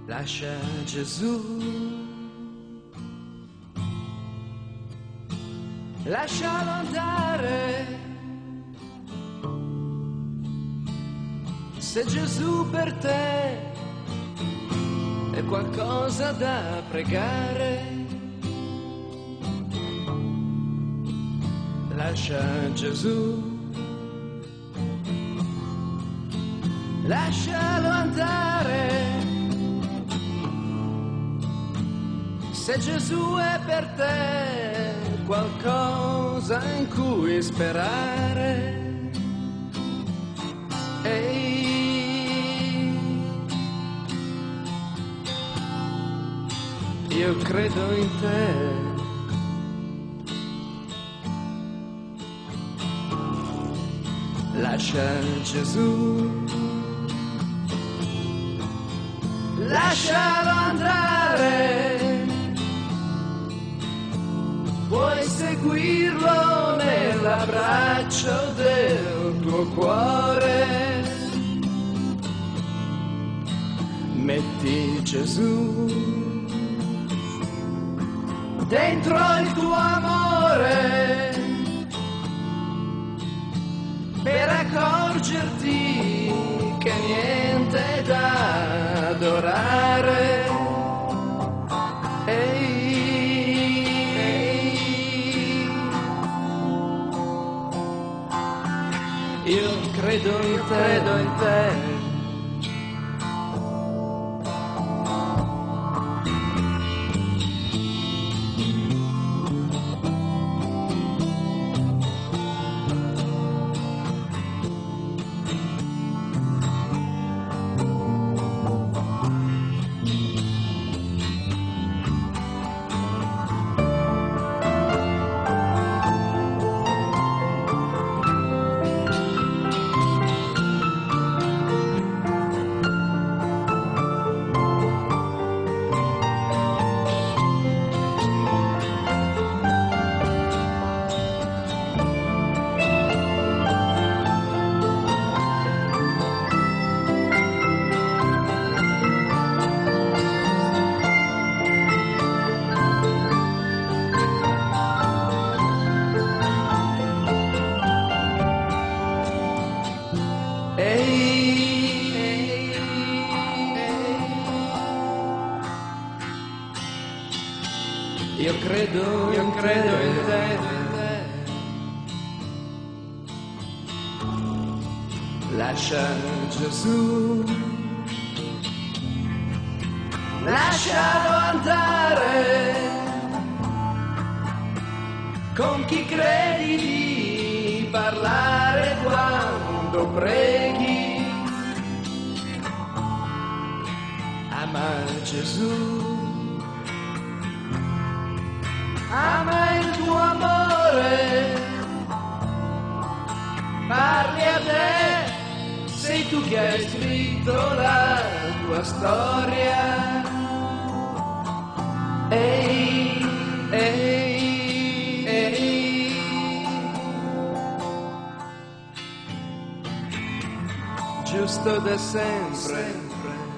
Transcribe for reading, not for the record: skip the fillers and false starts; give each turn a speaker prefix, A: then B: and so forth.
A: Lascia Gesù, lascialo andare. Se Gesù per te è qualcosa da pregare, lascia Gesù, lascialo andare. Se Gesù è per te qualcosa in cui sperare, ehi, io credo in te. Lascia Gesù, lascialo andare. Puoi seguirlo nell'abbraccio del tuo cuore. Metti Gesù dentro il tuo amore per accorgerti che niente è da adorare. Io credo in te. Io credo in te. Lascia Gesù, lascialo andare. Con chi credi di parlare quando preghi? Ama Gesù, ama il tuo amore, parli a te, sei tu che hai scritto la tua storia. Ehi, ehi, ehi, giusto da sempre.